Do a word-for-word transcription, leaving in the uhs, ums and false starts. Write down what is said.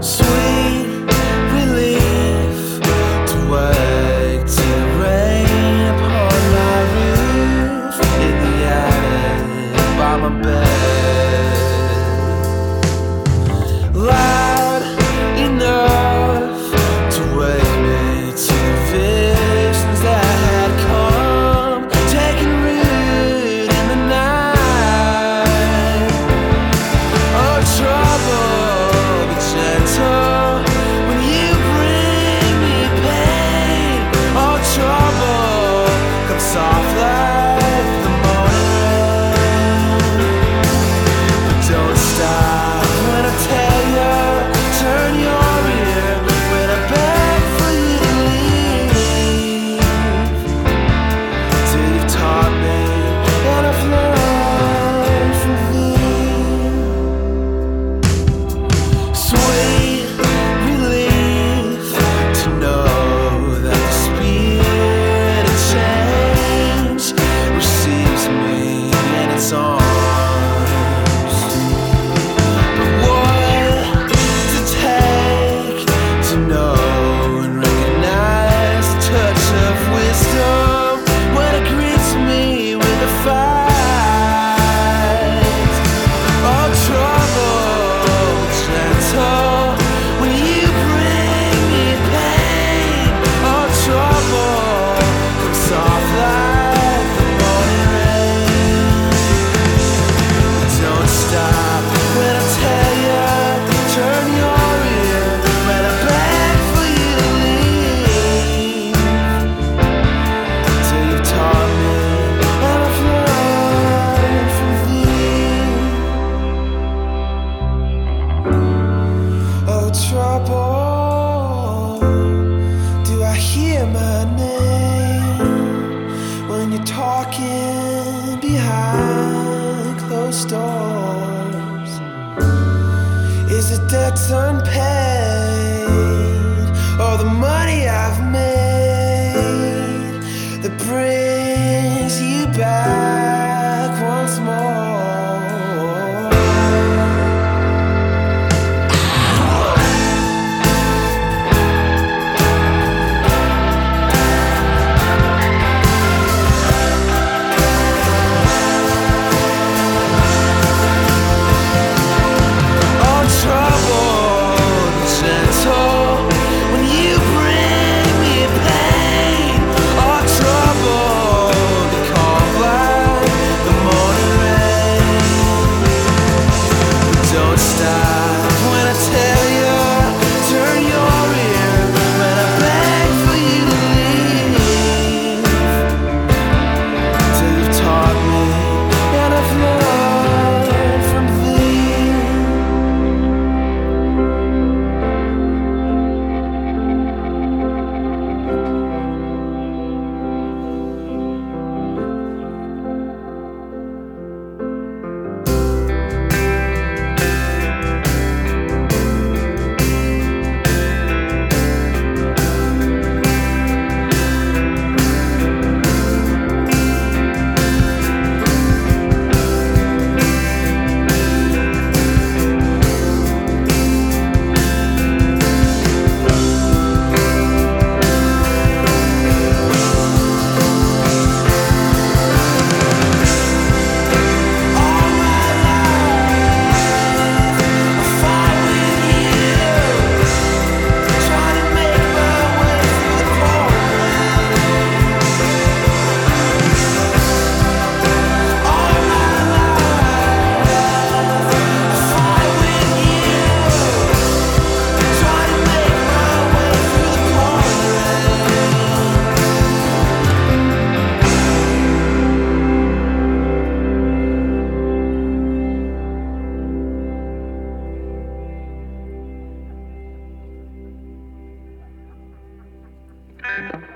Sweet relief to wake till rain upon my roof, in the attic by my bed. Loud enough to wake me to the visions that had come, taking root in the night. Oh, trouble, be gentle when you bring me pain. Oh, trouble, come soft like the morning rain. But don't stop when I tell you, turn your ear when I beg for you to leave. Till you've taught me and I've learned from thee. Sweet relief to know that the spirit of change receives me in its arms. But what does it take to know and recognize the touch of wisdom when it greets me with a fight? Oh, trouble, gentle when you bring me pain. Oh, trouble, come soft like the morning rain. Don't stop when I tell you, turn your ear when I beg for you to leave. Till you've taught me and I've learned from thee. Oh, trouble, do I hear my name when you're talking behind closed doors? Is it debts unpaid or the money I've made that brings you back once more? Oh, trouble, gentle when you bring me pain. Oh, trouble, be calm like the morning rain. Don't stop when I tell you, turn your ear when I beg for you to leave. Till you've taught me and I've learned from thee. All my life, I fought with you, trying to make my way through the pouring. All my life, I fought with you, trying to make my way through the pouring.